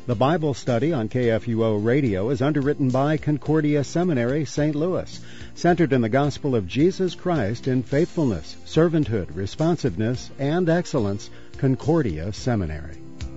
The Bible study on KFUO Radio is underwritten by Concordia Seminary, St. Louis, centered in the gospel of Jesus Christ in faithfulness, servanthood, responsiveness, and excellence. Concordia Seminary.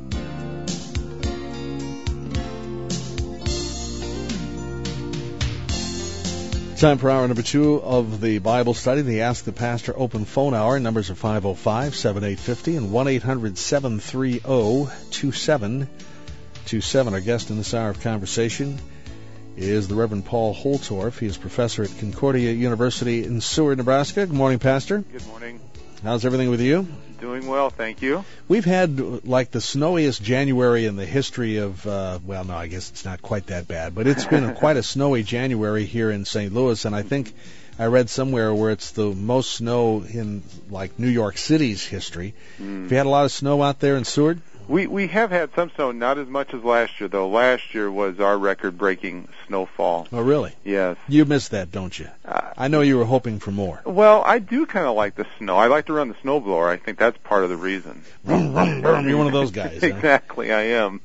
Time for hour number 2 of the Bible study, the Ask the Pastor open phone hour. Numbers are 505-7850 and 1-800-730-2727. Our guest in this hour of conversation is the Reverend Paul Holtorf. He is professor at Concordia University in Seward, Nebraska. Good morning, Pastor. Good morning. How's everything with you? Doing well, thank you. We've had like the snowiest January in the history of, well, no, I guess it's not quite that bad, but it's been quite a snowy January here in St. Louis, and I think I read somewhere where it's the most snow in like New York City's history. Have you had a lot of snow out there in Seward? We have had some snow, not as much as last year, though. Last year was our record-breaking snowfall. Oh, really? Yes. You missed that, don't you? I know you were hoping for more. Well, I do kind of like the snow. I like to run the snowblower. I think that's part of the reason. Vroom, vroom, vroom. You're one of those guys. Exactly, I am.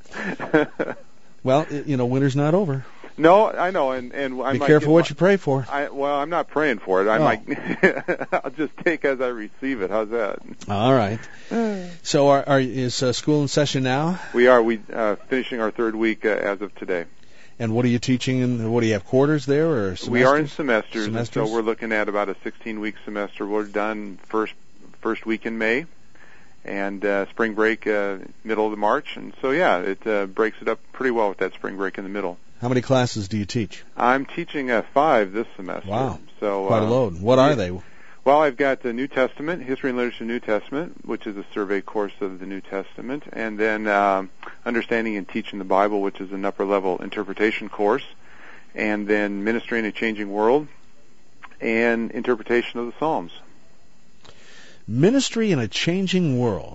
Well, you know, winter's not over. No, I know, and I be might careful what you pray for. Well, I'm not praying for it. I might. I'll just take as I receive it. How's that? All right. So, is school in session now? We are. Finishing our third week as of today. And what are you teaching? And what do you have, quarters there or semesters? We are in semesters. So we're looking at about a 16-week semester. We're done first week in May, and spring break middle of March. And so it breaks it up pretty well with that spring break in the middle. How many classes do you teach? I'm teaching 5 this semester. Wow, so quite a load. What are they? Well, I've got the New Testament, History and Literature of the New Testament, which is a survey course of the New Testament, and then Understanding and Teaching the Bible, which is an upper-level interpretation course, and then Ministry in a Changing World, and Interpretation of the Psalms. Ministry in a Changing World.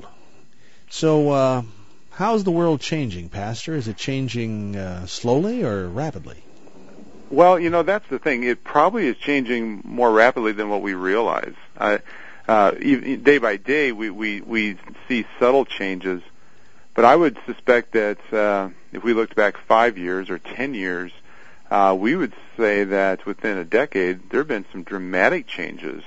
So, how's the world changing, Pastor? Is it changing slowly or rapidly? Well, you know, that's the thing. It probably is changing more rapidly than what we realize. Even day by day, we see subtle changes. But I would suspect that if we looked back 5 years or 10 years, we would say that within a decade, there have been some dramatic changes,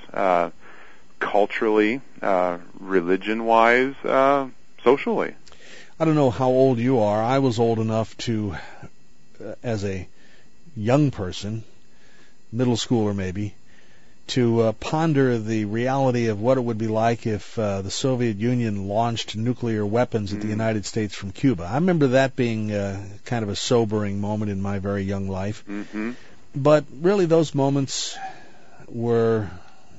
culturally, religion-wise, socially. I don't know how old you are. I was old enough to, as a young person, middle schooler maybe, to ponder the reality of what it would be like if the Soviet Union launched nuclear weapons at the United States from Cuba. I remember that being kind of a sobering moment in my very young life. Mm-hmm. But really those moments were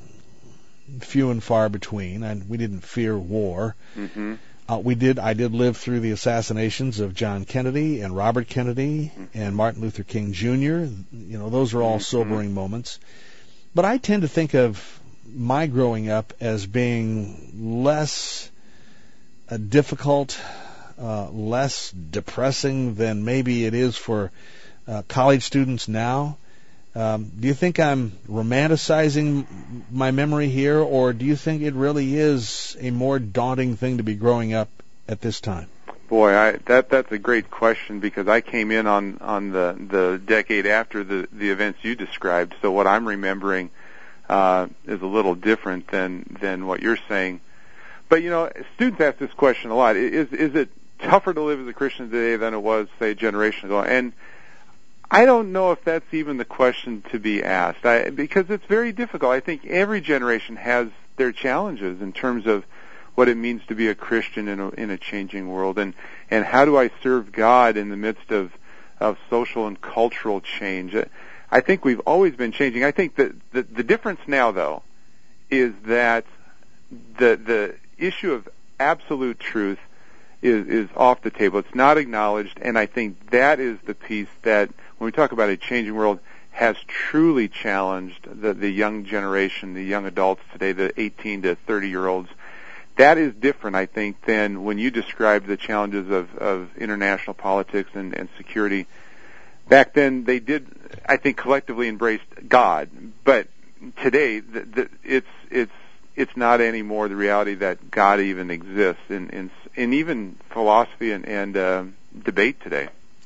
few and far between, and we didn't fear war. Mm-hmm. I did live through the assassinations of John Kennedy and Robert Kennedy and Martin Luther King Jr. You know, those are all sobering moments. But I tend to think of my growing up as being less difficult, less depressing than maybe it is for college students now. Do you think I'm romanticizing my memory here, or do you think it really is a more daunting thing to be growing up at this time? Boy, that's a great question, because I came in on the decade after the events you described. So what I'm remembering is a little different than what you're saying. But you know, students ask this question a lot: Is it tougher to live as a Christian today than it was, say, a generation ago? And I don't know if that's even the question to be asked, because it's very difficult. I think every generation has their challenges in terms of what it means to be a Christian in a changing world, and how do I serve God in the midst of social and cultural change. I think we've always been changing. I think that the difference now, though, is that the issue of absolute truth is off the table. It's not acknowledged, and I think that is the piece that, when we talk about a changing world, has truly challenged the young generation, the young adults today, the 18 to 30-year-olds. That is different, I think, than when you described the challenges of international politics and security. Back then, they did, I think, collectively embrace God, but today, it's it's not anymore the reality that God even exists in even philosophy and debate today.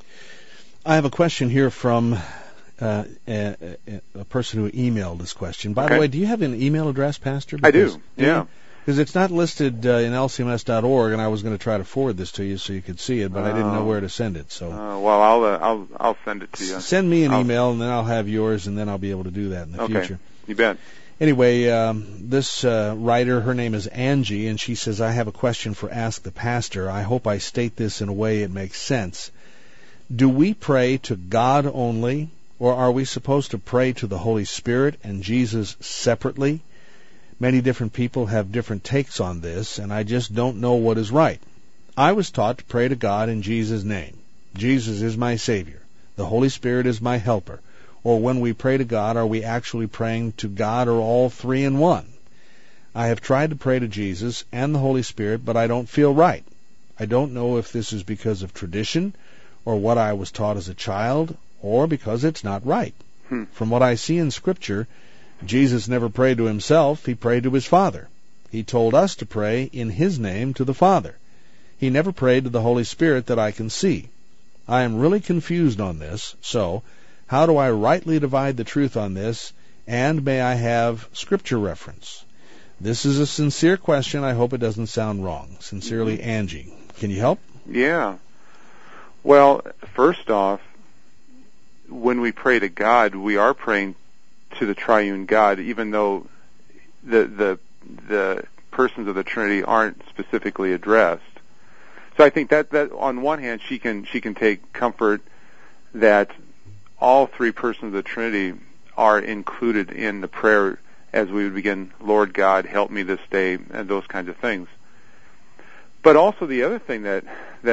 I have a question here from a person who emailed this question. By the way, do you have an email address, Pastor? I do, yeah. Because it's not listed in lcms.org, and I was going to try to forward this to you so you could see it, but I didn't know where to send it. So, well, I'll send it to you. Send me an email, and then I'll have yours, and then I'll be able to do that in the future. You bet. Anyway, this writer, her name is Angie, and she says, I have a question for Ask the Pastor. I hope I state this in a way it makes sense. Do we pray to God only, or are we supposed to pray to the Holy Spirit and Jesus separately? Many different people have different takes on this, and I just don't know what is right. I was taught to pray to God in Jesus' name. Jesus is my Savior. The Holy Spirit is my helper. Or when we pray to God, are we actually praying to God or all three in one? I have tried to pray to Jesus and the Holy Spirit, but I don't feel right. I don't know if this is because of tradition or what I was taught as a child, or because it's not right. From what I see in Scripture, Jesus never prayed to himself, he prayed to his Father. He told us to pray in his name to the Father. He never prayed to the Holy Spirit that I can see. I am really confused on this, so how do I rightly divide the truth on this, and may I have Scripture reference? This is a sincere question. I hope it doesn't sound wrong. Sincerely, Angie. Can you help? Yeah. Well, first off, when we pray to God, we are praying to the triune God, even though the persons of the Trinity aren't specifically addressed. So I think that on one hand, she can take comfort that all three persons of the Trinity are included in the prayer as we would begin, Lord God, help me this day, and those kinds of things. But also the other thing that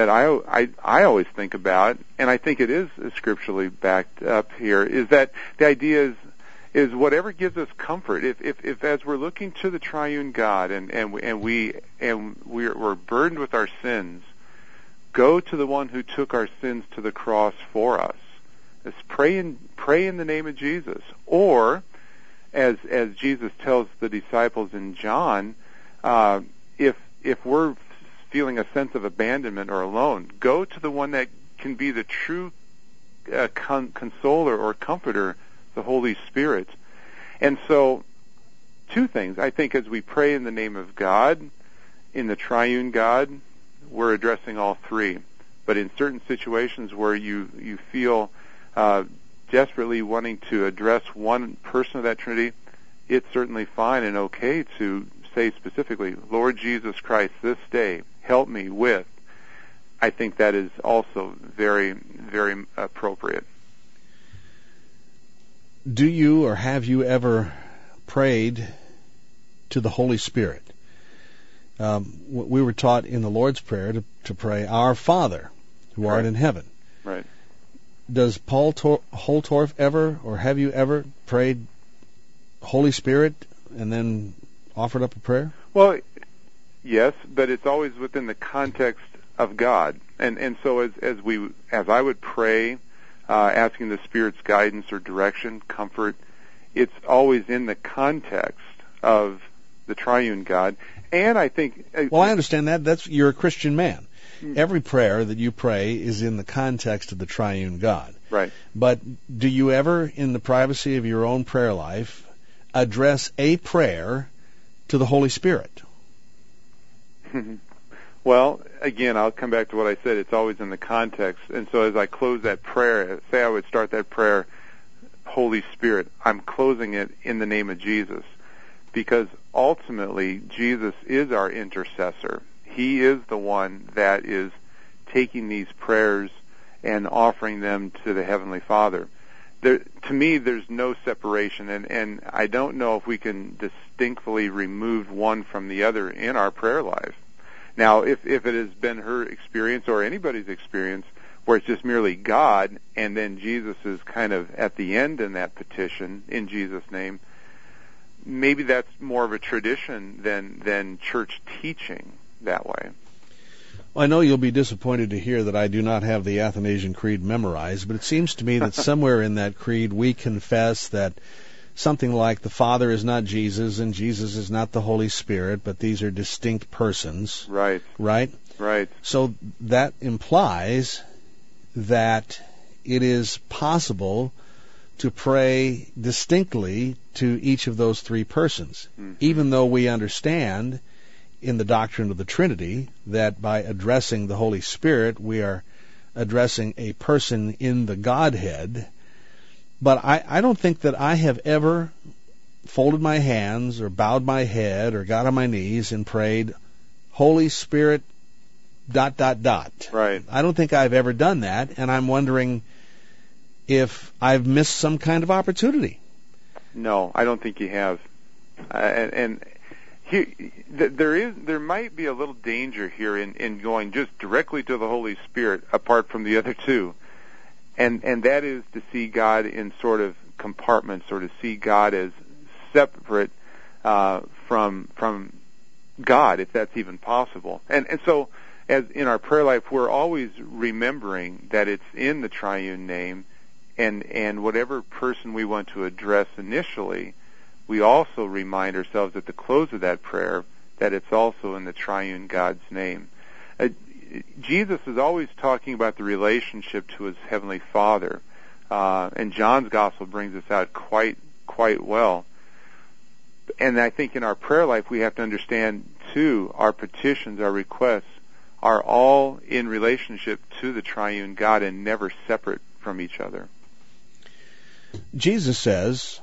I always think about, and I think it is scripturally backed up here, is that the idea is whatever gives us comfort. If as we're looking to the triune God and we're burdened with our sins, go to the one who took our sins to the cross for us. Let's pray in the name of Jesus. Or, as Jesus tells the disciples in John, if we're feeling a sense of abandonment or alone, go to the one that can be the true consoler or comforter, the Holy Spirit. And so, two things. I think as we pray in the name of God, in the triune God, we're addressing all three. But in certain situations where you feel desperately wanting to address one person of that Trinity, it's certainly fine and okay to say specifically, Lord Jesus Christ, this day, help me with. I think that is also very, very appropriate. Do you or have you ever prayed to the Holy Spirit? We were taught in the Lord's Prayer to pray, Our Father, who art in heaven. Right. Does Paul Holtorf ever, or have you ever prayed Holy Spirit and then offered up a prayer? Well, yes, but it's always within the context of God. And so as I would pray, asking the Spirit's guidance or direction, comfort, it's always in the context of the triune God. And I think... Well, I understand that. You're a Christian man. Every prayer that you pray is in the context of the triune God. Right. But do you ever, in the privacy of your own prayer life, address a prayer to the Holy Spirit? Well, again, I'll come back to what I said. It's always in the context. And so as I close that prayer, say I would start that prayer, Holy Spirit, I'm closing it in the name of Jesus. Because ultimately, Jesus is our intercessor. He is the one that is taking these prayers and offering them to the Heavenly Father. To me, there's no separation, and I don't know if we can distinctly remove one from the other in our prayer life. Now, if it has been her experience or anybody's experience where it's just merely God, and then Jesus is kind of at the end in that petition, in Jesus' name, maybe that's more of a tradition than church teaching that way. Well, I know you'll be disappointed to hear that I do not have the Athanasian Creed memorized, but it seems to me that somewhere in that creed we confess that something like the Father is not Jesus and Jesus is not the Holy Spirit, but these are distinct persons. Right. Right? Right. So that implies that it is possible to pray distinctly to each of those three persons, even though we understand in the doctrine of the Trinity that by addressing the Holy Spirit we are addressing a person in the Godhead. But I don't think that I have ever folded my hands or bowed my head or got on my knees and prayed, Holy Spirit, ... Right. I don't think I've ever done that, and I'm wondering if I've missed some kind of opportunity. No, I don't think you have. And there might be a little danger here in going just directly to the Holy Spirit apart from the other two. And that is to see God in sort of compartments, or to see God as separate from God, if that's even possible. And so, as in our prayer life, we're always remembering that it's in the triune name, and whatever person we want to address initially, we also remind ourselves at the close of that prayer that it's also in the triune God's name. Jesus is always talking about the relationship to his heavenly Father, and John's Gospel brings this out quite well. And I think in our prayer life we have to understand, too, our petitions, our requests, are all in relationship to the triune God and never separate from each other. Jesus says,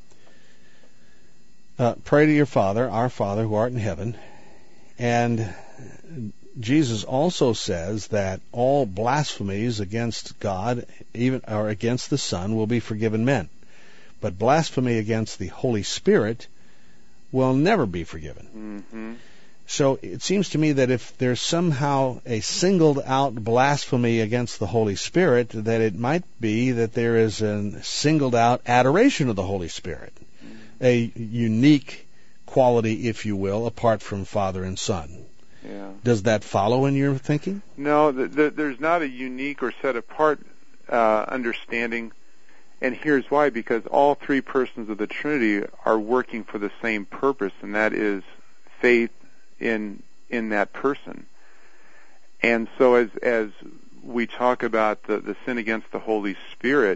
pray to your Father, our Father who art in heaven. And Jesus also says that all blasphemies against God, even or against the Son, will be forgiven men. But blasphemy against the Holy Spirit will never be forgiven. Mm-hmm. So it seems to me that if there's somehow a singled out blasphemy against the Holy Spirit, that it might be that there is a singled out adoration of the Holy Spirit, a unique quality, if you will, apart from Father and Son. Yeah. Does that follow in your thinking? No, there's not a unique or set apart understanding, and here's why: because all three persons of the Trinity are working for the same purpose, and that is faith in that person. And so as we talk about the sin against the Holy Spirit,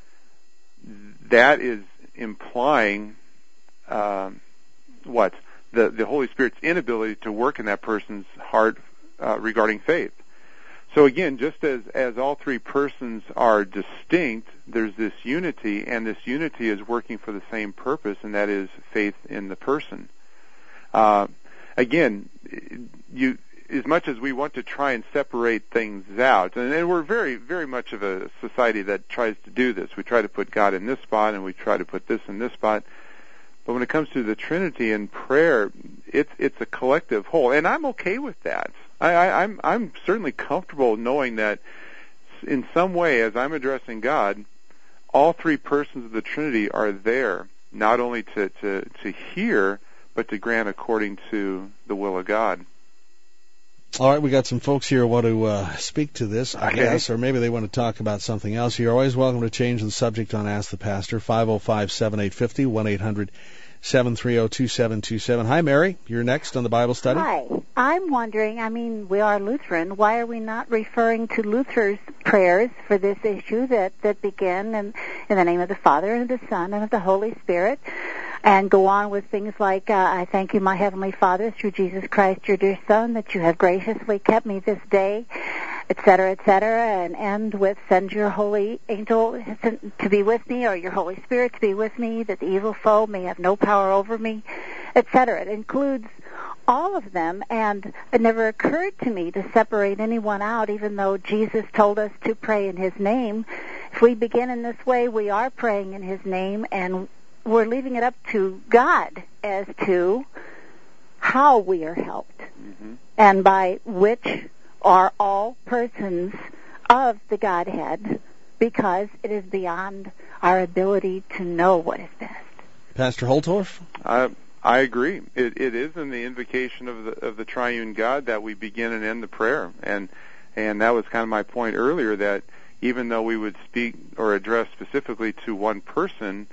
that is implying what? The Holy Spirit's inability to work in that person's heart regarding faith. So again, just as all three persons are distinct, there's this unity, and this unity is working for the same purpose, and that is faith in the person. Again, as much as we want to try and separate things out, and we're very, very much of a society that tries to do this. We try to put God in this spot, and we try to put this in this spot. But when it comes to the Trinity and prayer, it's a collective whole, and I'm okay with that. I'm certainly comfortable knowing that in some way, as I'm addressing God, all three persons of the Trinity are there, not only to hear, but to grant according to the will of God. All right, we got some folks here who want to speak to this, I guess, or maybe they want to talk about something else. You're always welcome to change the subject on Ask the Pastor, 505-7850, 1-800-730-2727. Hi, Mary. You're next on the Bible study. Hi. I'm wondering, we are Lutheran. Why are we not referring to Luther's prayers for this issue that begin in the name of the Father and of the Son and of the Holy Spirit, and go on with things like, I thank you, my Heavenly Father, through Jesus Christ, your dear Son, that you have graciously kept me this day, etc., and end with, send your holy angel to be with me, or your Holy Spirit to be with me, that the evil foe may have no power over me, etc. It includes all of them, and it never occurred to me to separate anyone out, even though Jesus told us to pray in his name. If we begin in this way, we are praying in his name, and we're leaving it up to God as to how we are helped, and by which are all persons of the Godhead, because it is beyond our ability to know what is best. Pastor Holtorf? I agree. It is in the invocation of the triune God that we begin and end the prayer, and that was kind of my point earlier, that even though we would speak or address specifically to one person,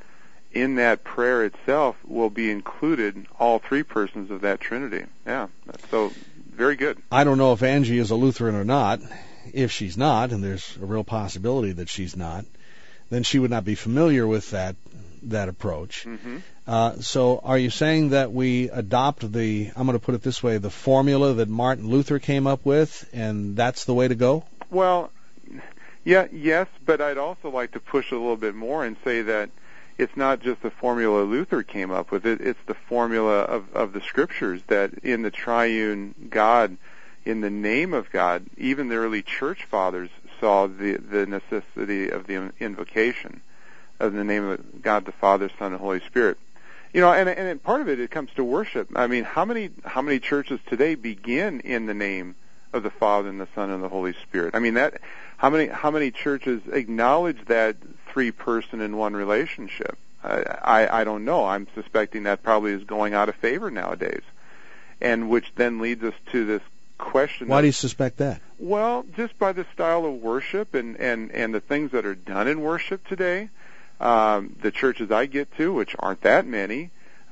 in that prayer itself will be included all three persons of that Trinity. Yeah, so very good. I don't know if Angie is a Lutheran or not. If she's not, and there's a real possibility that she's not, then she would not be familiar with that approach. Mm-hmm. So are you saying that we adopt I'm going to put it this way, the formula that Martin Luther came up with, and that's the way to go? Well, yes, but I'd also like to push a little bit more and say that it's not just the formula Luther came up with. It's the formula of the Scriptures, that in the triune God, in the name of God, even the early church fathers saw the necessity of the invocation of the name of God the Father, Son, and Holy Spirit. And part of it comes to worship. I mean, how many churches today begin in the name of the Father and the Son and the Holy Spirit? I mean, how many churches acknowledge that three-person in one relationship? I don't know. I'm suspecting that probably is going out of favor nowadays, and which then leads us to this question. Why do you suspect that? Well, just by the style of worship and the things that are done in worship today. The churches I get to, which aren't that many,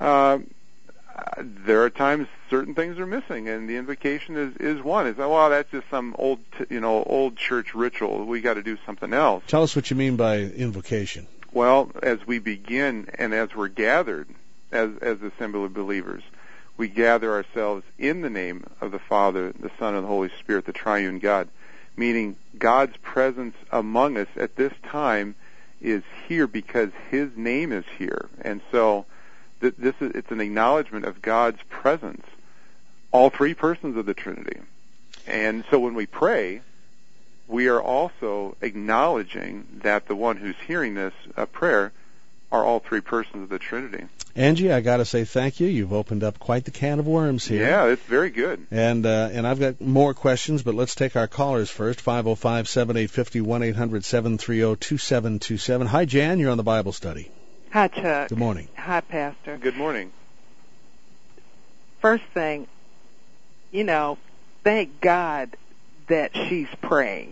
there are times certain things are missing, and the invocation is one. It's that's just some old church ritual. We got to do something else. Tell us what you mean by invocation. Well, as we begin and as we're gathered as assembly of believers, we gather ourselves in the name of the Father, the Son, and the Holy Spirit, the triune God, meaning God's presence among us at this time is here because His name is here. And so it's an acknowledgement of God's presence, all three persons of the Trinity. And so when we pray, we are also acknowledging that the one who's hearing this prayer are all three persons of the Trinity. Angie, I got to say thank you. You've opened up quite the can of worms here. Yeah, it's very good. And I've got more questions, but let's take our callers first. 505-7850, 1-800-730-2727. Hi, Jan. You're on the Bible study. Hi, Chuck. Good morning. Hi, Pastor. Good morning. First thing, thank God that she's praying.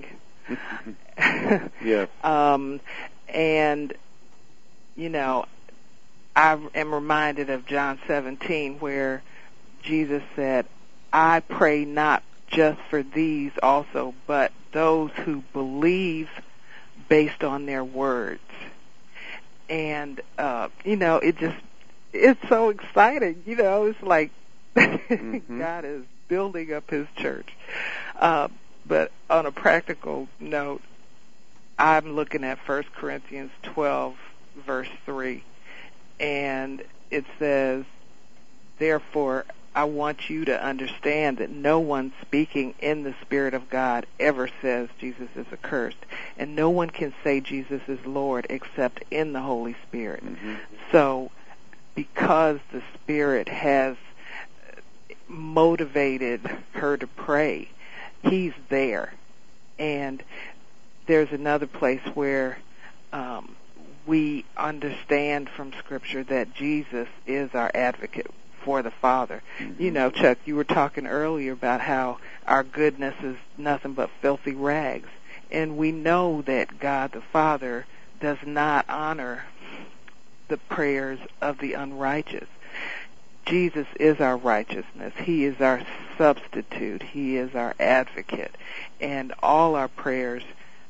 Yes. And, I am reminded of John 17 where Jesus said, I pray not just for these also, but those who believe based on their words. And, it's so exciting. It's like Mm-hmm. God is building up His church. But on a practical note, I'm looking at 1 Corinthians 12, verse 3. And it says, therefore, I want you to understand that no one speaking in the Spirit of God ever says Jesus is accursed. And no one can say Jesus is Lord except in the Holy Spirit. Mm-hmm. So, because the Spirit has motivated her to pray, He's there. And there's another place where we understand from Scripture that Jesus is our advocate for the Father. Mm-hmm. Chuck, you were talking earlier about how our goodness is nothing but filthy rags. And we know that God the Father does not honor the prayers of the unrighteous. Jesus is our righteousness. He is our substitute. He is our advocate. And all our prayers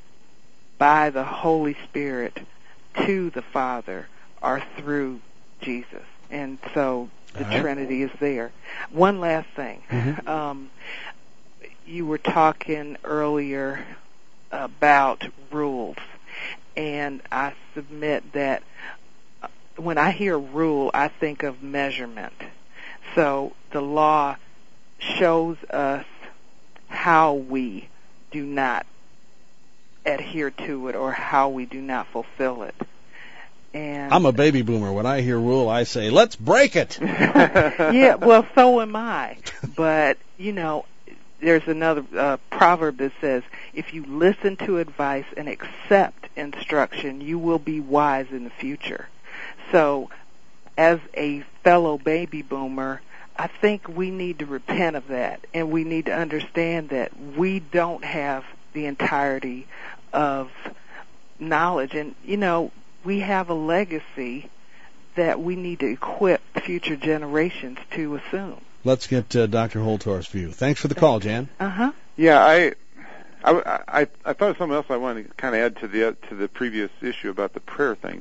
by the Holy Spirit to the Father are through Jesus. And so the Trinity is there. One last thing. Mm-hmm. You were talking earlier about rules. And I submit that when I hear rule, I think of measurement. So the law shows us how we do not adhere to it or how we do not fulfill it. And I'm a baby boomer. When I hear rule, I say, let's break it. Yeah, well, so am I. But, there's another proverb that says, if you listen to advice and accept instruction, you will be wise in the future. So, as a fellow baby boomer, I think we need to repent of that, and we need to understand that we don't have the entirety of knowledge. And, we have a legacy that we need to equip future generations to assume. Let's get Dr. Holtorf's view. Thanks for the call, Jan. Uh-huh. Yeah, I thought of something else I wanted to kind of add to the previous issue about the prayer thing.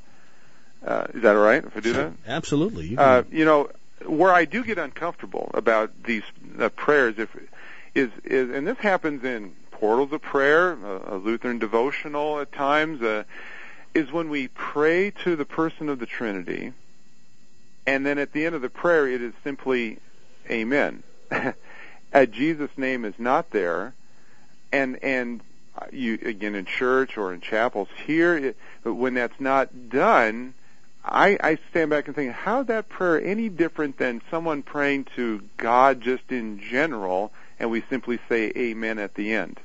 Is that all right if I do that? Absolutely. You know, where I do get uncomfortable about these prayers is and this happens in portals of prayer, a Lutheran devotional at times, is when we pray to the person of the Trinity, and then at the end of the prayer it is simply Amen. Jesus' name is not there, and you again in church or in chapels here, but when that's not done, I stand back and think, how is that prayer any different than someone praying to God just in general, and we simply say Amen at the end?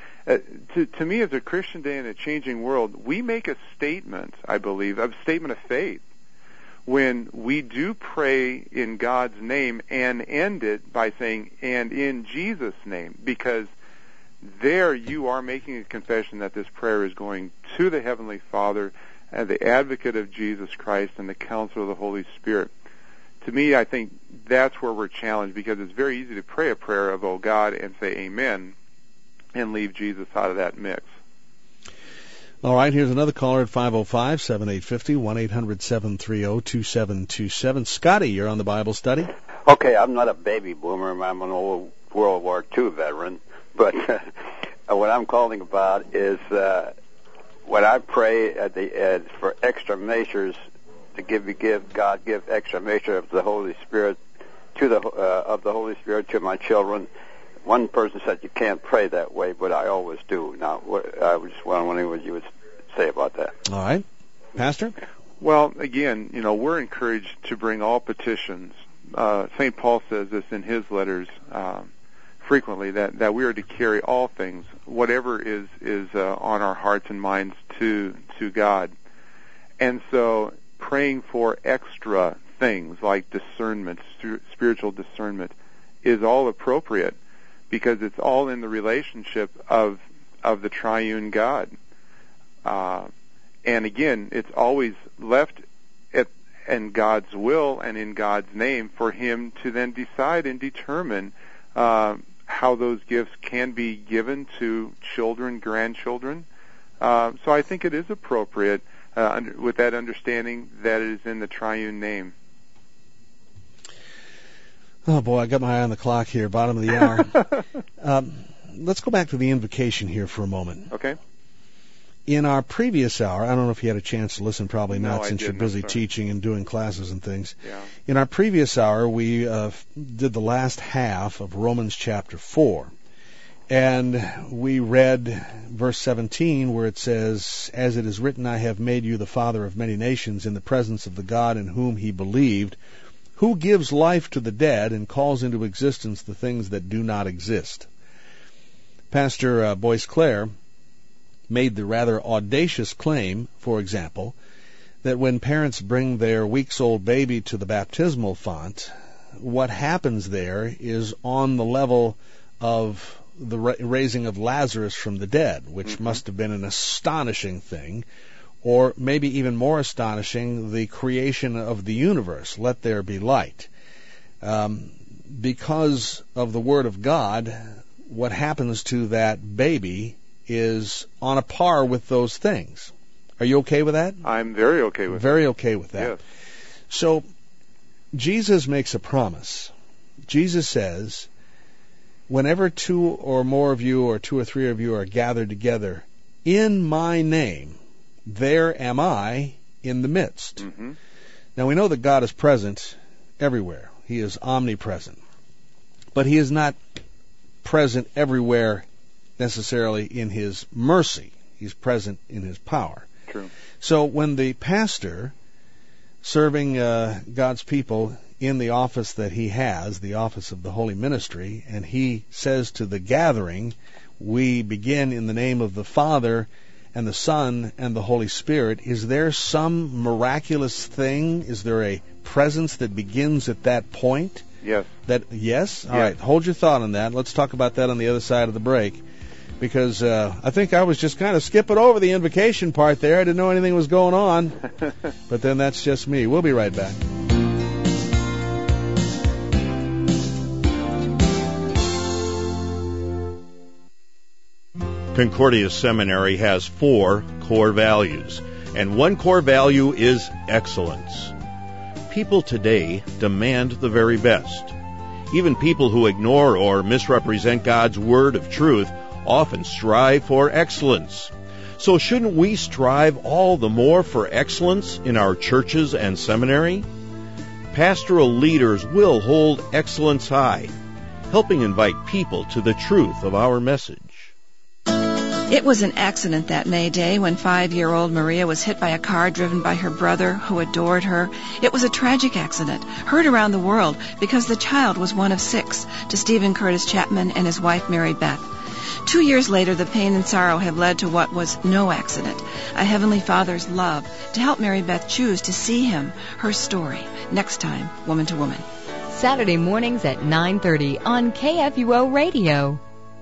To me, as a Christian today in a changing world, we make a statement, I believe, a statement of faith when we do pray in God's name and end it by saying, and in Jesus' name, because there you are making a confession that this prayer is going to the Heavenly Father, the advocate of Jesus Christ, and the counsel of the Holy Spirit. To me, I think that's where we're challenged, because it's very easy to pray a prayer of, oh God, and say Amen, and leave Jesus out of that mix. All right, here's another caller at 505-7850, 1-800-730-2727. Scotty, you're on the Bible study. Okay, I'm not a baby boomer. I'm an old World War II veteran. But what I'm calling about is when I pray for extra measures to give extra measure of the Holy Spirit of the Holy Spirit to my children. One person said you can't pray that way, but I always do. Now, I was just wondering what you would say about that. All right. Pastor? Well, again, we're encouraged to bring all petitions. St. Paul says this in his letters frequently, that we are to carry all things, whatever is on our hearts and minds, to God. And so praying for extra things like discernment, spiritual discernment, is all appropriate, because it's all in the relationship of the triune God. And again, it's always left in God's will and in God's name for Him to then decide and determine how those gifts can be given to children, grandchildren. So I think it is appropriate with that understanding that it is in the triune name. Oh, boy, I got my eye on the clock here, bottom of the hour. Let's go back to the invocation here for a moment. Okay. In our previous hour, I don't know if you had a chance to listen, probably not, since you're busy sorry. teaching and doing classes and things. Yeah. In our previous hour, we did the last half of Romans chapter 4. And we read verse 17, where it says, "As it is written, I have made you the father of many nations in the presence of the God in whom he believed, who gives life to the dead and calls into existence the things that do not exist." Pastor Boyce Clare made the rather audacious claim, for example, that when parents bring their weeks-old baby to the baptismal font, what happens there is on the level of the raising of Lazarus from the dead, which must have been an astonishing thing, or maybe even more astonishing, the creation of the universe, let there be light. Because of the Word of God, what happens to that baby is on a par with those things. Are you okay with that? I'm very okay with that. Very okay with that. Yes. So, Jesus makes a promise. Jesus says, whenever two or more of you, or two or three of you, are gathered together in my name, there am I in the midst. Mm-hmm. Now, we know that God is present everywhere. He is omnipresent. But He is not present everywhere necessarily in His mercy. He's present in His power. True. So when the pastor, serving God's people in the office that he has, the office of the holy ministry, and he says to the gathering, we begin in the name of the Father and the Son and the Holy Spirit, is there some miraculous thing? Is there a presence that begins at that point? Yes. Yes? All right, hold your thought on that. Let's talk about that on the other side of the break. because I think I was just kind of skipping over the invocation part there. I didn't know anything was going on. But then that's just me. We'll be right back. Concordia Seminary has 4 core values, and one core value is excellence. People today demand the very best. Even people who ignore or misrepresent God's word of truth often strive for excellence. So shouldn't we strive all the more for excellence in our churches and seminary? Pastoral leaders will hold excellence high, helping invite people to the truth of our message. It was an accident that May Day when 5-year-old Maria was hit by a car driven by her brother who adored her. It was a tragic accident, heard around the world because the child was one of 6 to Stephen Curtis Chapman and his wife Mary Beth. 2 years later, the pain and sorrow have led to what was no accident, a Heavenly Father's love to help Mary Beth choose to see Him, her story, next time, Woman to Woman. Saturday mornings at 9:30 on KFUO Radio.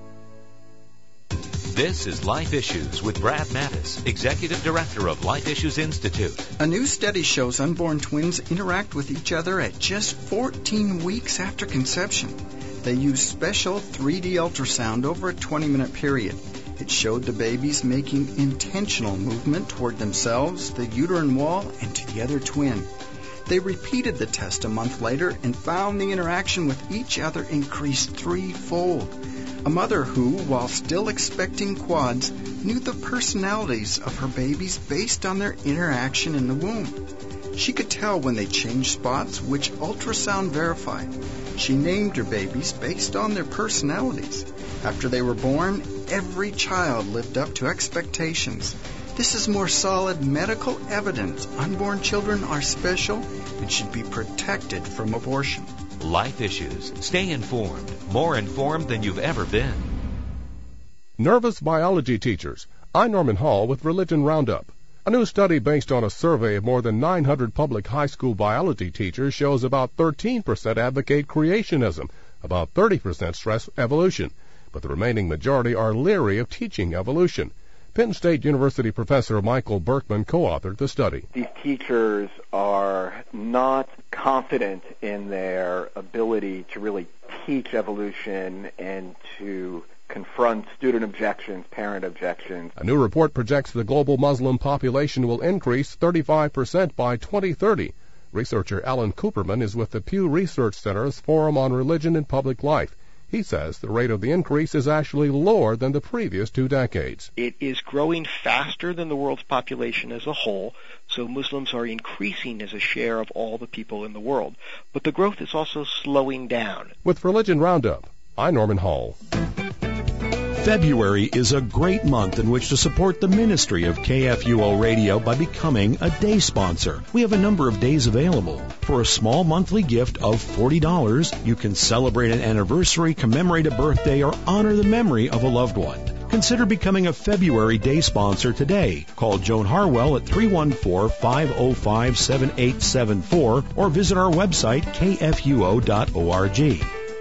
This is Life Issues with Brad Mattis, Executive Director of Life Issues Institute. A new study shows unborn twins interact with each other at just 14 weeks after conception. They use special 3D ultrasound over a 20-minute period. It showed the babies making intentional movement toward themselves, the uterine wall, and to the other twin. They repeated the test a month later and found the interaction with each other increased 3-fold. A mother who, while still expecting quads, knew the personalities of her babies based on their interaction in the womb. She could tell when they changed spots, which ultrasound verified. She named her babies based on their personalities. After they were born, every child lived up to expectations. This is more solid medical evidence. Unborn children are special and should be protected from abortion. Life Issues. Stay informed. More informed than you've ever been. Nervous biology teachers. I'm Norman Hall with Religion Roundup. A new study based on a survey of more than 900 public high school biology teachers shows about 13% advocate creationism, about 30% stress evolution, but the remaining majority are leery of teaching evolution. Penn State University professor Michael Berkman co-authored the study. These teachers are not confident in their ability to really teach evolution and to confront student objections, parent objections. A new report projects the global Muslim population will increase 35% by 2030. Researcher Alan Cooperman is with the Pew Research Center's Forum on Religion and Public Life. He says the rate of the increase is actually lower than the previous 2 decades. It is growing faster than the world's population as a whole, so Muslims are increasing as a share of all the people in the world. But the growth is also slowing down. With Religion Roundup, I'm Norman Hall. February is a great month in which to support the ministry of KFUO Radio by becoming a day sponsor. We have a number of days available. For a small monthly gift of $40, you can celebrate an anniversary, commemorate a birthday, or honor the memory of a loved one. Consider becoming a February day sponsor today. Call Joan Harwell at 314-505-7874 or visit our website, kfuo.org.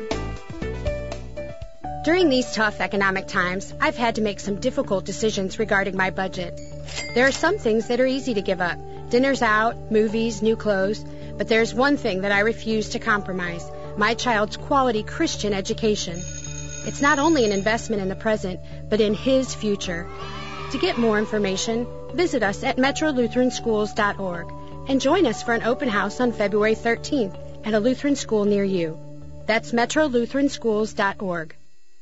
During these tough economic times, I've had to make some difficult decisions regarding my budget. There are some things that are easy to give up. Dinners out, movies, new clothes. But there's one thing that I refuse to compromise: my child's quality Christian education. It's not only an investment in the present, but in his future. To get more information, visit us at metrolutheranschools.org and join us for an open house on February 13th at a Lutheran school near you. That's metrolutheranschools.org.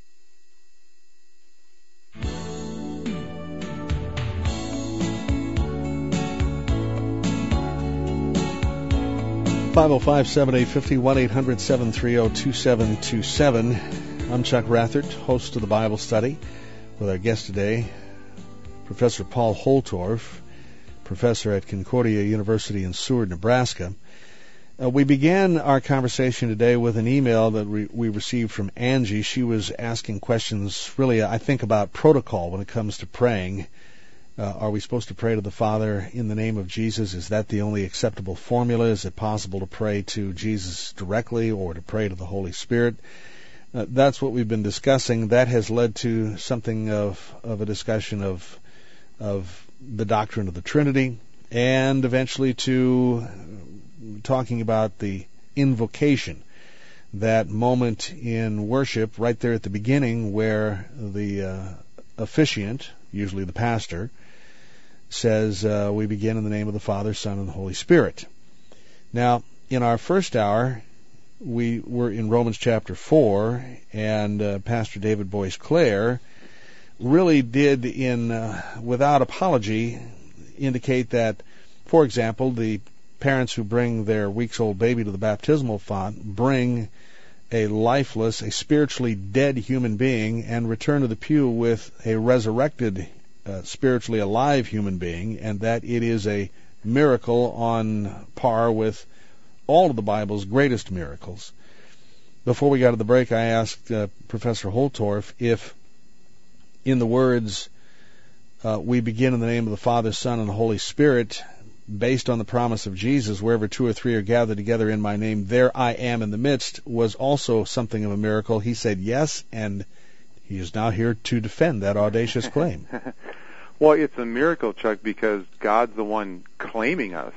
(505-7850) 1-800-730-2727. I'm Chuck Rathert, host of the Bible Study, with our guest today, Professor Paul Holtorf, professor at Concordia University in Seward, Nebraska. We began our conversation today with an email that we received from Angie. She was asking questions, really, I think, about protocol when it comes to praying. Are we supposed to pray to the Father in the name of Jesus? Is that the only acceptable formula? Is it possible to pray to Jesus directly or to pray to the Holy Spirit? that's what we've been discussing. That has led to something of a discussion of the doctrine of the Trinity, and eventually to talking about the invocation, that moment in worship right there at the beginning where the officiant, usually the pastor, says, we begin in the name of the Father, Son, and the Holy Spirit. Now, in our first hour, we were in Romans chapter 4, and Pastor David Boyce Clare really did, without apology, indicate that, for example, the parents who bring their weeks-old baby to the baptismal font bring a lifeless, a spiritually dead human being and return to the pew with a resurrected, spiritually alive human being, and that it is a miracle on par with all of the Bible's greatest miracles. Before we got to the break, I asked Professor Holtorf if, in the words, we begin in the name of the Father, Son, and the Holy Spirit, based on the promise of Jesus, wherever 2 or 3 are gathered together in my name, there I am in the midst, was also something of a miracle. He said yes, and he is now here to defend that audacious claim. Well, it's a miracle, Chuck, because God's the one claiming us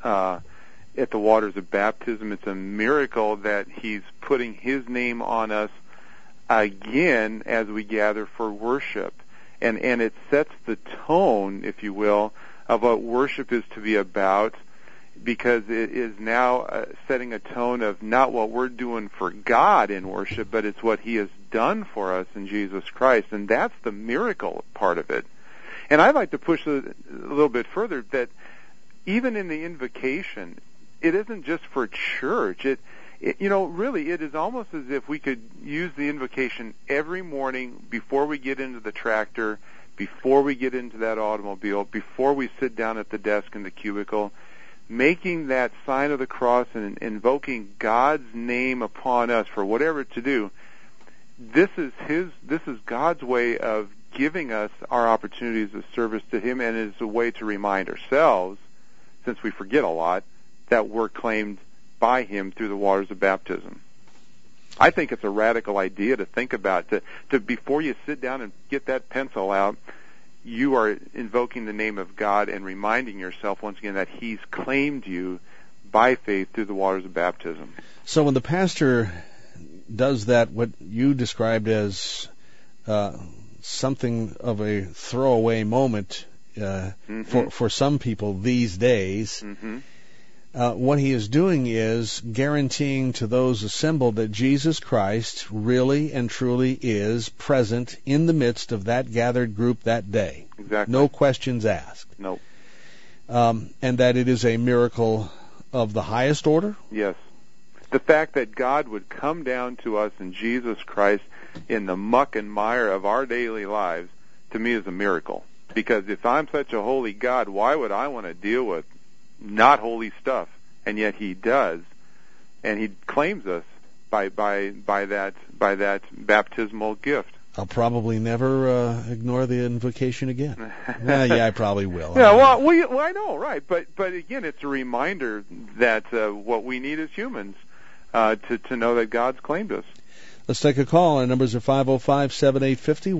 at the waters of baptism. It's a miracle that He's putting His name on us again as we gather for worship. And it sets the tone, if you will, of what worship is to be about, because it is now setting a tone of not what we're doing for God in worship, but it's what He has done for us in Jesus Christ. And that's the miracle part of it. And I'd like to push a little bit further that even in the invocation, it isn't just for church. Really, it is almost as if we could use the invocation every morning before we get into the tractor, before we get into that automobile, before we sit down at the desk in the cubicle, making that sign of the cross and invoking God's name upon us for whatever to do. This is God's way of giving us our opportunities of service to Him, and is a way to remind ourselves, since we forget a lot, that we're claimed by Him through the waters of baptism. I think it's a radical idea to think about, to before you sit down and get that pencil out, you are invoking the name of God and reminding yourself once again that He's claimed you by faith through the waters of baptism. So when the pastor does that, what you described as something of a throwaway moment for some people these days, what he is doing is guaranteeing to those assembled that Jesus Christ really and truly is present in the midst of that gathered group that day. Exactly. No questions asked. Nope. And that it is a miracle of the highest order? Yes. The fact that God would come down to us in Jesus Christ in the muck and mire of our daily lives, to me, is a miracle. Because if I'm such a holy God, why would I want to deal with not holy stuff? And yet He does, and He claims us by that baptismal gift. I'll probably never ignore the invocation again. Yeah, I probably will. Yeah, well, I know, right? But again, it's a reminder that what we need as humans to know that God's claimed us. Let's take a call. Our numbers are 505-7850,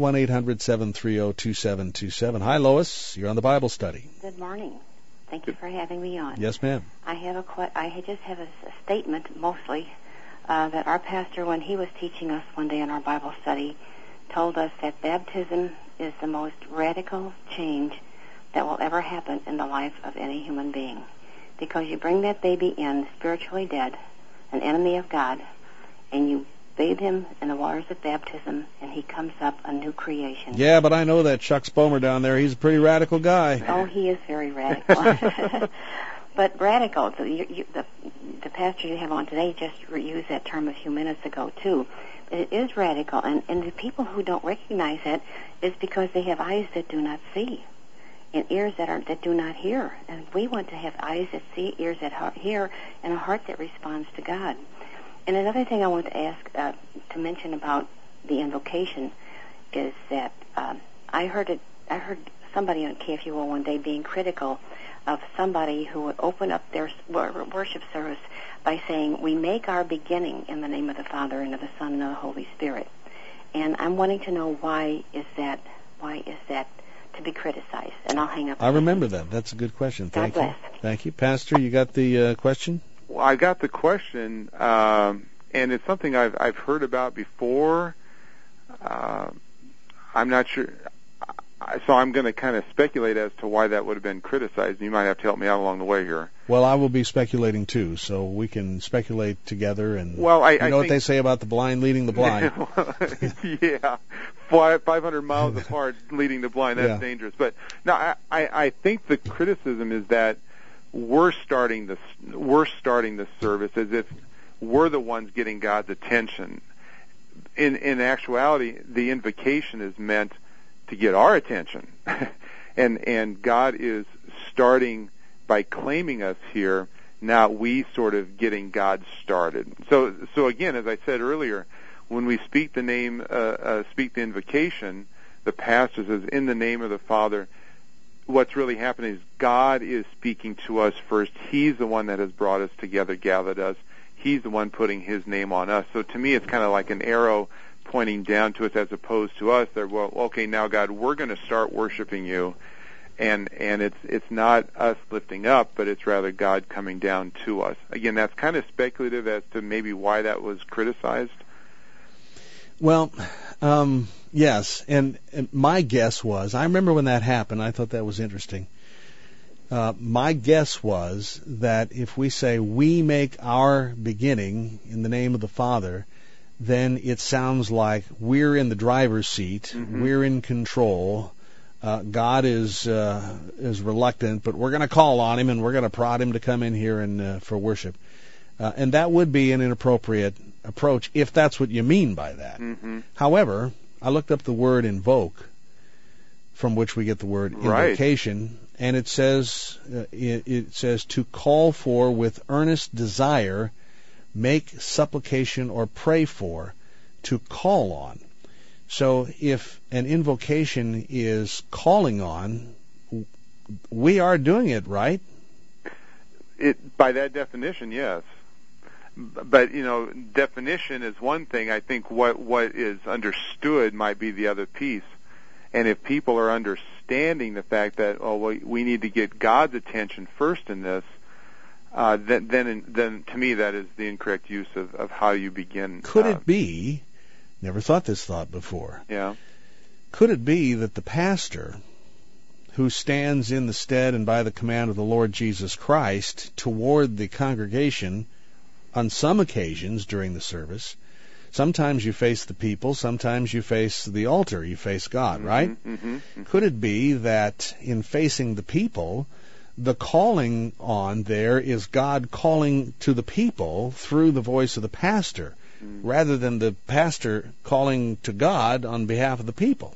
1-800-730-2727. Hi, Lois. You're on the Bible study. Good morning. Thank you for having me on. Yes, ma'am. I just have a statement, mostly, that our pastor, when he was teaching us one day in our Bible study, told us that baptism is the most radical change that will ever happen in the life of any human being. Because you bring that baby in, spiritually dead, an enemy of God, and you bathe him in the waters of baptism, and he comes up a new creation. Yeah, but I know that Chuck Spomer down there, he's a pretty radical guy. Oh, he is very radical. But radical, the pastor you have on today just used that term a few minutes ago, too. It is radical, and the people who don't recognize it is because they have eyes that do not see, and ears that do not hear. And we want to have eyes that see, ears that hear, and a heart that responds to God. And another thing I want to ask, to mention about the invocation, is that I heard somebody on KFUO one day being critical of somebody who would open up their worship service by saying, "We make our beginning in the name of the Father and of the Son and of the Holy Spirit." And I'm wanting to know why is that to be criticized? And I'll hang up. I remember that. That's a good question. Thank God you. bless. Thank you. Pastor, you got the question? Well, I got the question, and it's something I've heard about before. I'm not sure. So I'm going to kind of speculate as to why that would have been criticized. You might have to help me out along the way here. Well, I will be speculating too, so we can speculate together. And well, I know think, what they say about the blind leading the blind. Yeah, 500 miles apart leading the blind. That's dangerous. But no, I think the criticism is that we're starting the service as if we're the ones getting God's attention. In actuality, the invocation is meant to get our attention. and God is starting by claiming us here. Now we sort of getting God started. So again, as I said earlier, when we speak the name, speak the invocation, the pastor says, "In the name of the Father." What's really happening is God is speaking to us first. He's the one that has brought us together, gathered us. He's the one putting His name on us. So to me, it's kind of like an arrow pointing down to us as opposed to us. That, well, okay, now God, we're going to start worshiping You, and it's not us lifting up, but it's rather God coming down to us. Again, that's kind of speculative as to maybe why that was criticized. Well, yes, and my guess was, I remember when that happened, I thought that was interesting. My guess was that if we say we make our beginning in the name of the Father, then it sounds like we're in the driver's seat, we're in control. God is reluctant, but we're going to call on Him and we're going to prod Him to come in here and for worship. And that would be an inappropriate approach if that's what you mean by that. However, I looked up the word invoke, from which we get the word invocation, and it says to call for with earnest desire, make supplication or pray for, to call on. So if an invocation is calling on, we are doing it, right? By that definition, yes. But, definition is one thing. I think what is understood might be the other piece. And if people are understanding the fact that, we need to get God's attention first in this, then to me that is the incorrect use of how you begin. Could it be, never thought this thought before, yeah. Could it be that the pastor who stands in the stead and by the command of the Lord Jesus Christ toward the congregation on some occasions during the service, sometimes you face the people, sometimes you face the altar, you face God, right? Could it be that in facing the people, the calling on there is God calling to the people through the voice of the pastor, rather than the pastor calling to God on behalf of the people?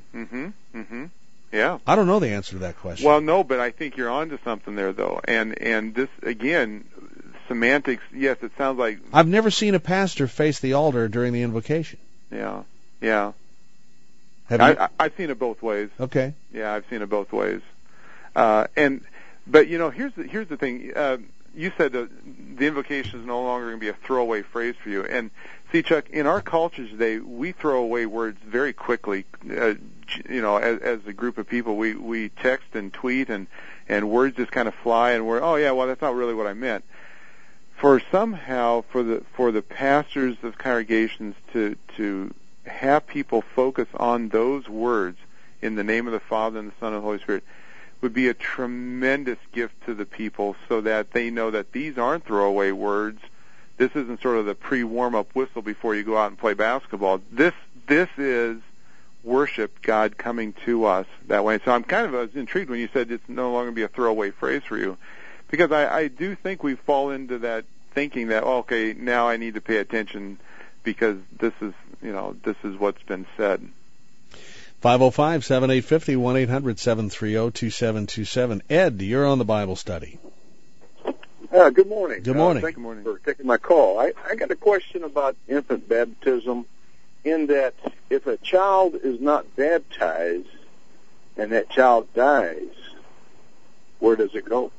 Yeah. I don't know the answer to that question. Well, no, but I think you're onto something there, though. And this, again, semantics, yes, it sounds like... I've never seen a pastor face the altar during the invocation. Yeah. Have you? I've seen it both ways. Okay. Yeah, I've seen it both ways. But here's the thing. You said that the invocation is no longer going to be a throwaway phrase for you. And see, Chuck, in our culture today, we throw away words very quickly. As a group of people, we text and tweet, and words just kind of fly, and that's not really what I meant. For the pastors of congregations to have people focus on those words in the name of the Father and the Son and the Holy Spirit would be a tremendous gift to the people, so that they know that these aren't throwaway words. This isn't sort of the pre-warm-up whistle before you go out and play basketball. This is worship, God coming to us that way. So I was intrigued when you said it's no longer going to be a throwaway phrase for you, because I do think we fall into that thinking that, okay, now I need to pay attention because this is what's been said. 505-7850, 1-800-730-2727. Ed, you're on the Bible study. Good morning. Good morning. Thank you for taking my call. I got a question about infant baptism, in that if a child is not baptized, and that child dies, where does it go?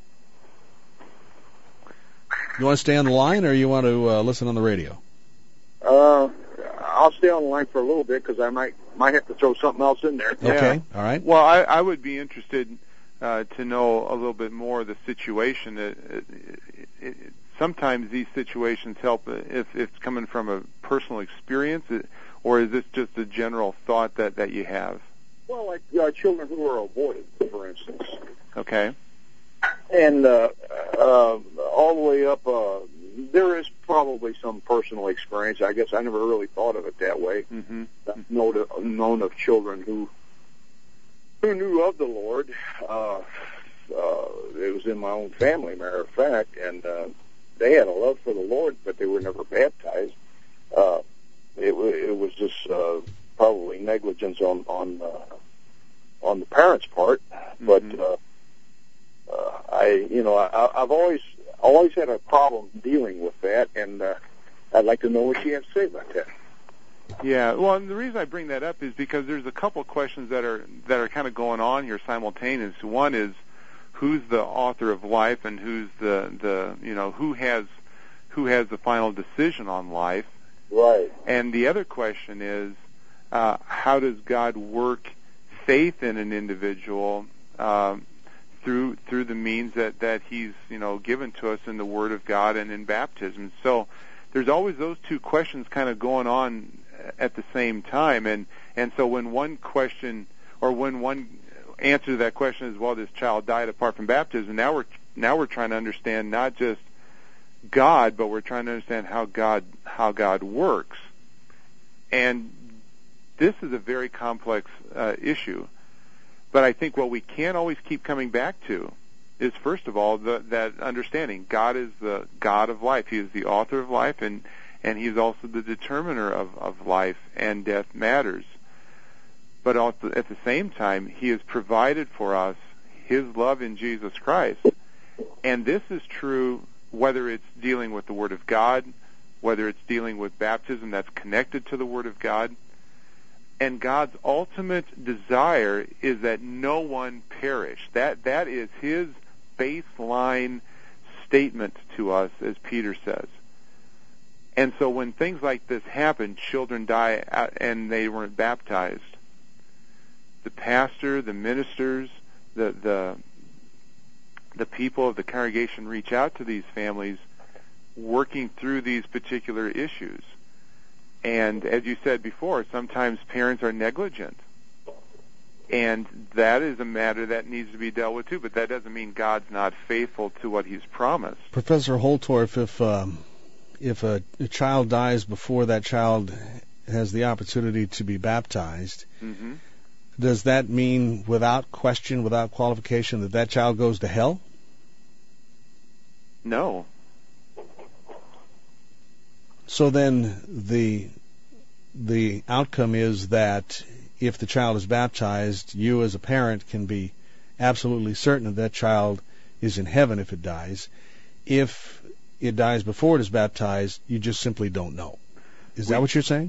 You want to stay on the line, or you want to listen on the radio? I'll stay on the line for a little bit because I might have to throw something else in there. Okay, all right. Well, I would be interested to know a little bit more of the situation. Sometimes these situations help if it's coming from a personal experience, or is this just a general thought that you have? Well, like children who are aborted, for instance. Okay. And all the way up, there is probably some personal experience. I guess I never really thought of it that way. Mm-hmm. I've known of children who knew of the Lord. It was in my own family, matter of fact, and they had a love for the Lord, but they were never baptized. It was just probably negligence on the parents' part, but I've always had a problem dealing with that, and I'd like to know what you have to say about that. Yeah, well, and the reason I bring that up is because there's a couple of questions that are kind of going on here simultaneous. One is who's the author of life, and who's the who has the final decision on life. Right. And the other question is how does God work faith in an individual through the means that He's given to us in the Word of God and in baptism. So there's always those two questions kind of going on at the same time, and so when one question or when one answer to that question is, well, this child died apart from baptism, now we're trying to understand not just God, but we're trying to understand how God works. And this is a very complex issue. But I think what we can't always keep coming back to is, first of all, that understanding. God is the God of life. He is the author of life, and He's also the determiner of life and death matters. But also, at the same time, He has provided for us His love in Jesus Christ. And this is true whether it's dealing with the Word of God, whether it's dealing with baptism that's connected to the Word of God. And God's ultimate desire is that no one perish. That is His baseline statement to us, as Peter says. And so when things like this happen, children die and they weren't baptized, the pastor, the ministers, the people of the congregation reach out to these families working through these particular issues. And as you said before, sometimes parents are negligent. And that is a matter that needs to be dealt with too, but that doesn't mean God's not faithful to what He's promised. Professor Holtorf, if a child dies before that child has the opportunity to be baptized, does that mean without question, without qualification, that child goes to hell? No. So then the outcome is that if the child is baptized, you as a parent can be absolutely certain that child is in heaven if it dies. If it dies before it is baptized, you just simply don't know. Is that what you're saying?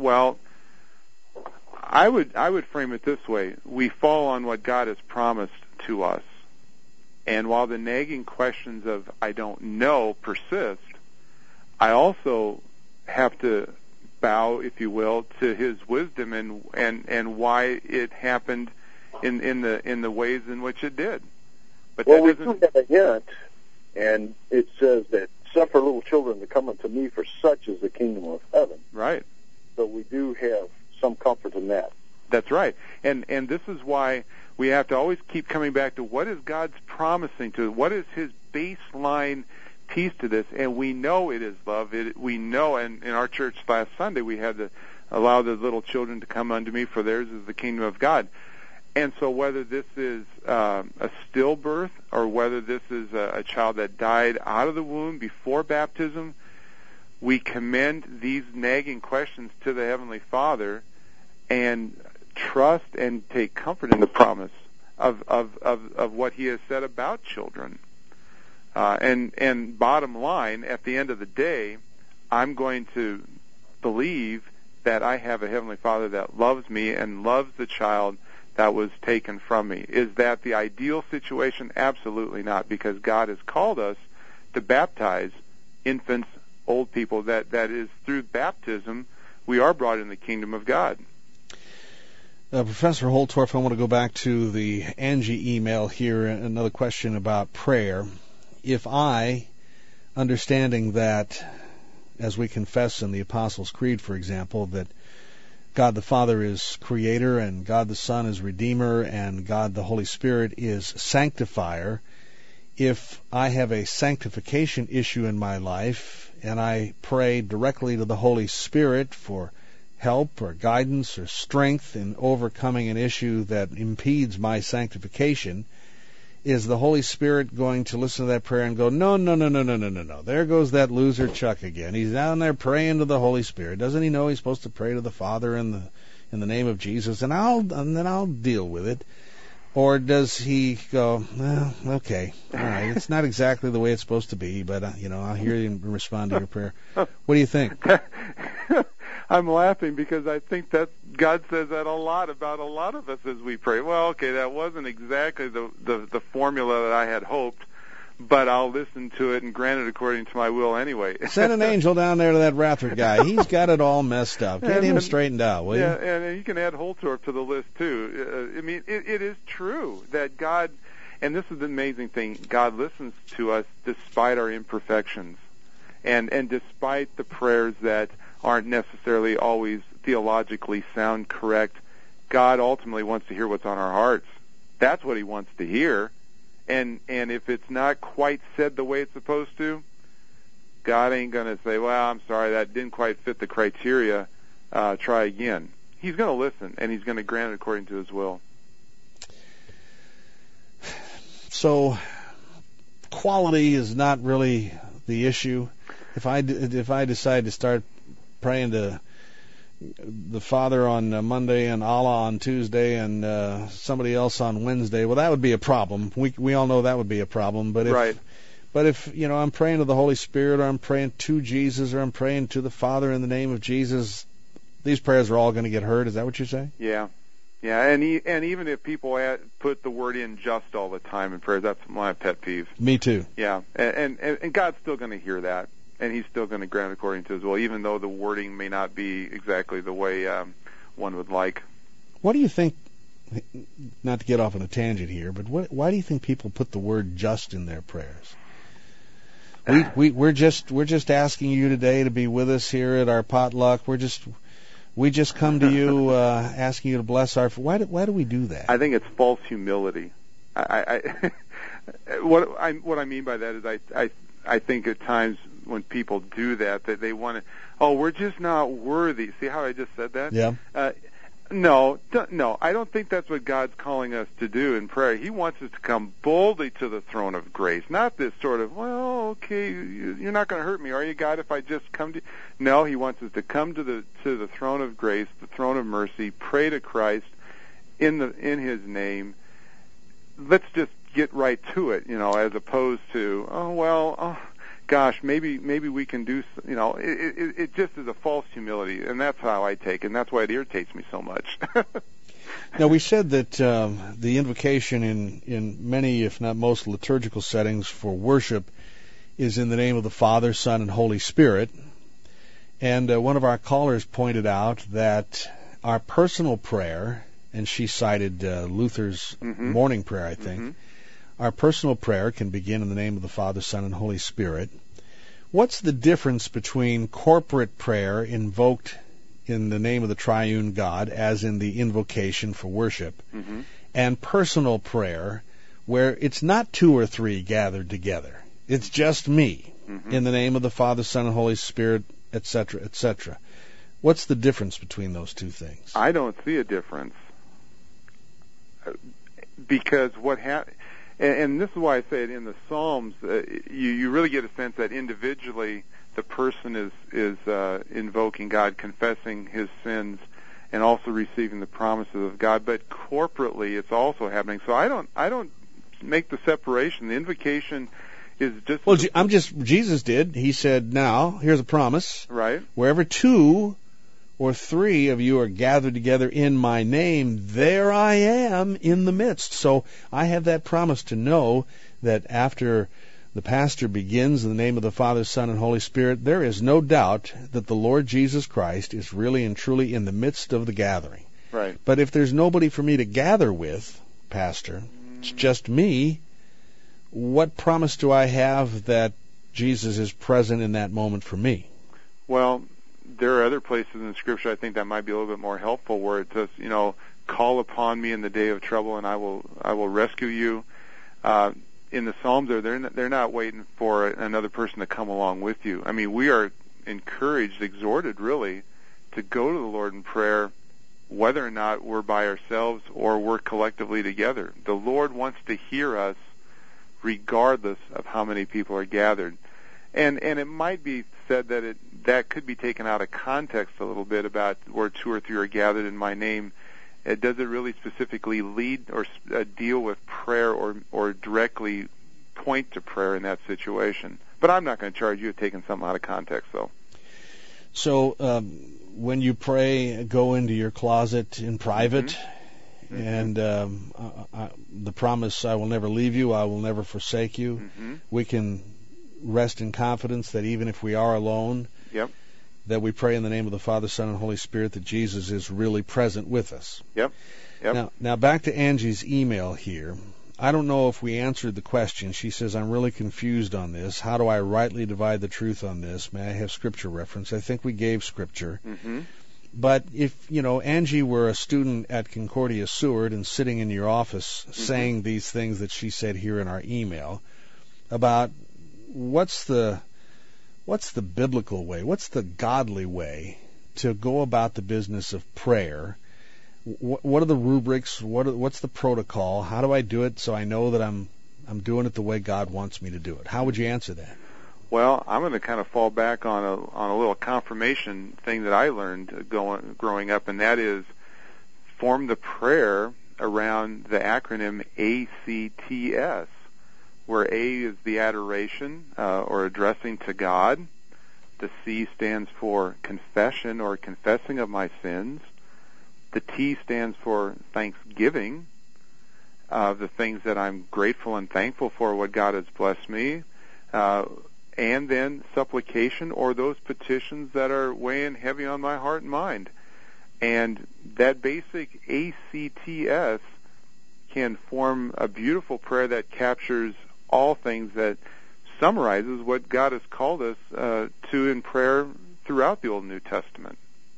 I would frame it this way. We fall on what God has promised to us. And while the nagging questions of I don't know persist, I also have to bow, if you will, to His wisdom and why it happened in the ways in which it did. But we do have a hint, and it says that suffer little children to come unto me, for such is the kingdom of heaven. Right. So we do have some comfort in that. That's right. And this is why we have to always keep coming back to what is God's promising to us? What is His baseline piece to this? And we know it is love. We know, and in our church last Sunday we had to allow the little children to come unto me, for theirs is the kingdom of God. And so whether this is a stillbirth or whether this is a child that died out of the womb before baptism, we commend these nagging questions to the Heavenly Father and trust and take comfort in the promise of what He has said about children. And bottom line, at the end of the day, I'm going to believe that I have a Heavenly Father that loves me and loves the child that was taken from me. Is that the ideal situation? Absolutely not, because God has called us to baptize infants, old people. That is, through baptism, we are brought in the kingdom of God. Professor Holtorf, I want to go back to the Angie email here. Another question about prayer. If I, understanding that, as we confess in the Apostles' Creed, for example, that God the Father is Creator, and God the Son is Redeemer, and God the Holy Spirit is Sanctifier, if I have a sanctification issue in my life, and I pray directly to the Holy Spirit for help or guidance or strength in overcoming an issue that impedes my sanctification, is the Holy Spirit going to listen to that prayer and go, no, there goes that loser Chuck again. He's down there praying to the Holy Spirit. Doesn't he know he's supposed to pray to the Father in the name of Jesus, and then I'll deal with it? Or does he go, well, okay, all right, it's not exactly the way it's supposed to be, but I'll hear you respond to your prayer. What do you think? I'm laughing because I think that God says that a lot about a lot of us as we pray. Well, okay, that wasn't exactly the formula that I had hoped, but I'll listen to it and grant it according to my will anyway. Send an angel down there to that Rathert guy. He's got it all messed up. Get him straightened out, will you? Yeah, and you can add Holtorf to the list, too. I mean, it is true that God, and this is the amazing thing, God listens to us despite our imperfections and despite the prayers that aren't necessarily always theologically sound correct. God ultimately wants to hear what's on our hearts. That's what he wants to hear. And if it's not quite said the way it's supposed to, God ain't going to say, well, I'm sorry, that didn't quite fit the criteria. Try again. He's going to listen, and he's going to grant it according to his will. So quality is not really the issue. If I decide to start praying to the Father on Monday and Allah on Tuesday and somebody else on Wednesday, well, that would be a problem. We all know that would be a problem. But if I'm praying to the Holy Spirit, or I'm praying to Jesus, or I'm praying to the Father in the name of Jesus, these prayers are all going to get heard. Is that what you say? Yeah. And even if people put the word in just all the time in prayers, that's my pet peeve. Me too. Yeah, and God's still going to hear that. And he's still going to grant according to his will, even though the wording may not be exactly the way one would like. What do you think, not to get off on a tangent here, but why do you think people put the word just in their prayers? We're just asking you today to be with us here at our potluck. We just come to you asking you to bless our... Why do we do that? I think it's false humility. What I mean by that is I think at times when people do that they want to, we're just not worthy. See how I just said that? Yeah. No, I don't think that's what God's calling us to do in prayer. He wants us to come boldly to the throne of grace, not this sort of, well, okay, you're not going to hurt me, are you, God, if I just come to... No, he wants us to come to the throne of grace, the throne of mercy, pray to Christ in his name. Let's just get right to it, as opposed to, gosh, maybe we can do, it just is a false humility, and that's how I take it, and that's why it irritates me so much. Now, we said that the invocation in many, if not most, liturgical settings for worship is in the name of the Father, Son, and Holy Spirit. And one of our callers pointed out that our personal prayer, and she cited Luther's morning prayer, I think, our personal prayer can begin in the name of the Father, Son, and Holy Spirit. What's the difference between corporate prayer invoked in the name of the triune God, as in the invocation for worship, and personal prayer, where it's not two or three gathered together? It's just me, in the name of the Father, Son, and Holy Spirit, etc., etc. What's the difference between those two things? I don't see a difference. Because what happens... And this is why I say it in the Psalms, you really get a sense that individually the person is invoking God, confessing his sins, and also receiving the promises of God. But corporately, it's also happening. So I don't make the separation. The invocation is just... Well, Jesus did. He said, now, here's a promise. Right. Wherever two or 3 of you are gathered together in my name, there I am in the midst. So I have that promise to know that after the pastor begins in the name of the Father, Son, and Holy Spirit, there is no doubt that the Lord Jesus Christ is really and truly in the midst of the gathering. Right. But if there's nobody for me to gather with, Pastor, it's just me, what promise do I have that Jesus is present in that moment for me? Well, there are other places in the Scripture I think that might be a little bit more helpful, where it says, call upon me in the day of trouble, and I will rescue you. In the Psalms, they're not waiting for another person to come along with you. I mean, we are encouraged, exhorted, really, to go to the Lord in prayer, whether or not we're by ourselves or we're collectively together. The Lord wants to hear us, regardless of how many people are gathered. And it might be said that that could be taken out of context a little bit about where 2 or 3 are gathered in my name. Does it really specifically lead or deal with prayer or directly point to prayer in that situation? But I'm not going to charge you with taking something out of context, though. So when you pray, go into your closet in private, and the promise, I will never leave you, I will never forsake you. We can rest in confidence that even if we are alone, that we pray in the name of the Father, Son, and Holy Spirit, that Jesus is really present with us. Yep. Now back to Angie's email here. I don't know if we answered the question. She says, I'm really confused on this. How do I rightly divide the truth on this? May I have Scripture reference? I think we gave Scripture. But if, Angie were a student at Concordia Seward and sitting in your office saying these things that she said here in our email about what's the biblical way, what's the godly way to go about the business of prayer? What are the rubrics? What's the protocol? How do I do it so I know that I'm doing it the way God wants me to do it? How would you answer that? Well, I'm going to kind of fall back on a little confirmation thing that I learned growing up, and that is form the prayer around the acronym ACTS, where A is the adoration or addressing to God. The C stands for confession or confessing of my sins. The T stands for thanksgiving of the things that I'm grateful and thankful for, what God has blessed me. And then supplication, or those petitions that are weighing heavy on my heart and mind. And that basic ACTS can form a beautiful prayer that captures all things, that summarizes what God has called us to in prayer throughout the Old and New Testament.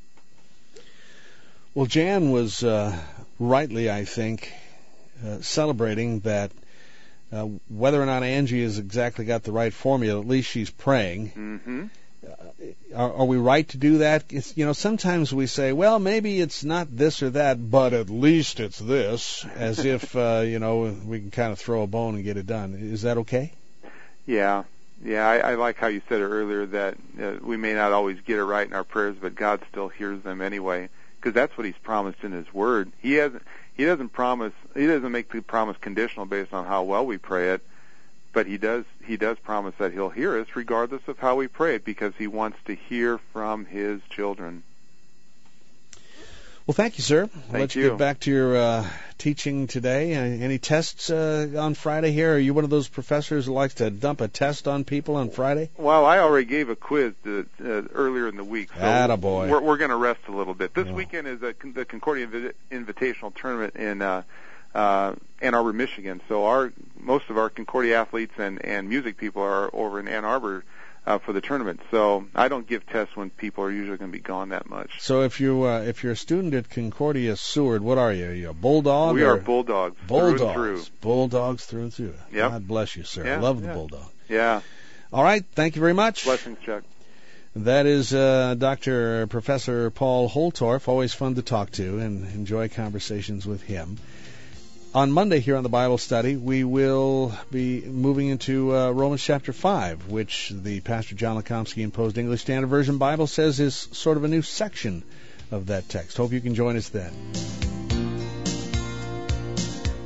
Well, Jan was rightly, I think, celebrating that whether or not Angie has exactly got the right formula, at least she's praying. Are we right to do that? Sometimes we say, well, maybe it's not this or that, but at least it's this, as if, we can kind of throw a bone and get it done. Is that okay? Yeah. I like how you said it earlier, that we may not always get it right in our prayers, but God still hears them anyway, because that's what He's promised in His Word. He doesn't make the promise conditional based on how well we pray it, but He does promise that He'll hear us regardless of how we pray it, because He wants to hear from His children. Well, thank you, sir. Let's get back to your teaching today. Any tests on Friday here? Are you one of those professors who likes to dump a test on people on Friday? Well, I already gave a quiz earlier in the week, so attaboy. We're going to rest a little bit. This weekend is the Concordia Invitational Tournament in Ann Arbor, Michigan. So most of our Concordia athletes and music people are over in Ann Arbor for the tournament. So I don't give tests when people are usually going to be gone that much. So if you're a student at Concordia Seward, what are you? Are you a bulldog? We are bulldogs. Bulldogs. Bulldogs through and through. Yep. God bless you, sir. Yeah, Love the bulldog. Yeah. All right. Thank you very much. Blessings, Chuck. That is Dr. Professor Paul Holtorf. Always fun to talk to and enjoy conversations with him. On Monday here on the Bible Study, we will be moving into Romans chapter 5, which the Pastor John Lekomsky imposed English Standard Version Bible says is sort of a new section of that text. Hope you can join us then.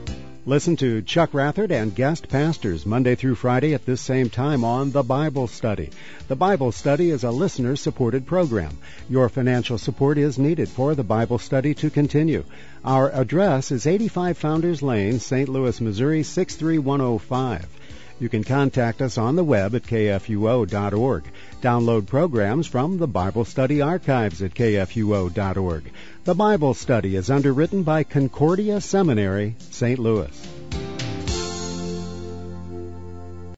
Listen to Chuck Rathert and guest pastors Monday through Friday at this same time on The Bible Study. The Bible Study is a listener-supported program. Your financial support is needed for The Bible Study to continue. Our address is 85 Founders Lane, St. Louis, Missouri, 63105. You can contact us on the web at kfuo.org. Download programs from the Bible Study archives at kfuo.org. The Bible Study is underwritten by Concordia Seminary, St. Louis.